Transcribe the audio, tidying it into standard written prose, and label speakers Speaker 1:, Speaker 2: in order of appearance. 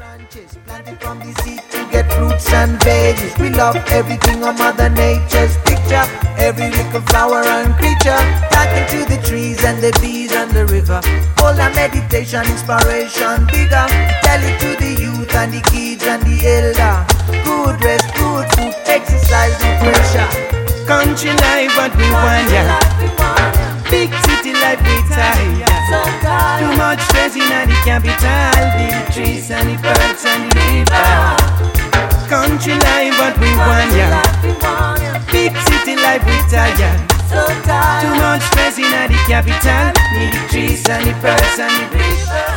Speaker 1: branches planted from the seed to get fruits and veggies. We love everything on Mother Nature's picture. Every little flower and creature, talking to the trees and the bees and the river. All our meditation, inspiration bigger. Tell it to the youth and the kids and the elder. Good rest, good food, exercise, no pressure. Country life, what we want, yeah. Big city life, we tired. Too much stress in the capital. The trees and the birds and the river. Country life, what we want, yeah. Big city life, we tired. Too much stress in the capital. The trees and the birds and the river.